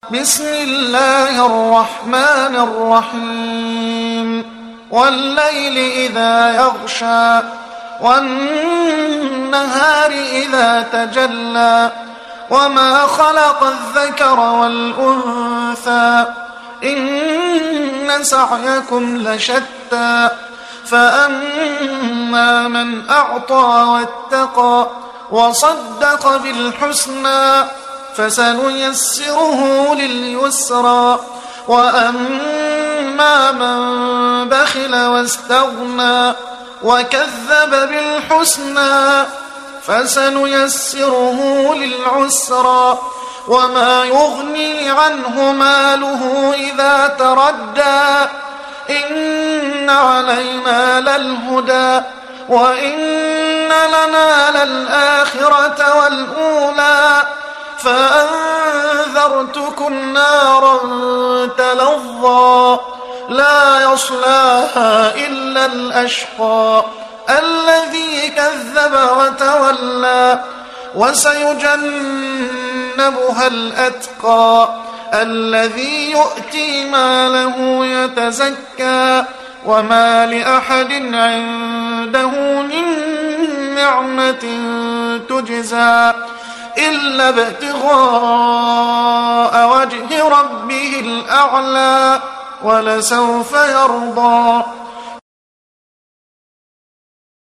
بسم الله الرحمن الرحيم والليل إذا يغشى والنهار إذا تجلى وما خلق الذكر والأنثى إن سعيكم لشتى فأما من أعطى واتقى وصدق بالحسنى فسنيسره لليسرى وأما من بخل واستغنى وكذب بالحسنى فسنيسره للعسرى وما يغني عنه ماله إذا تردى إن علينا للهدى وإن لنا للآخرة والأولى فأنذرتكم نارا تلظى لا يصلاها إلا الأشقى الذي كذب وتولى وسيجنبها الأتقى الذي يؤتي ماله يتزكى وما لأحد عنده من نعمة تجزى إلا ابتغاء وجه ربه الأعلى ولسوف يرضى.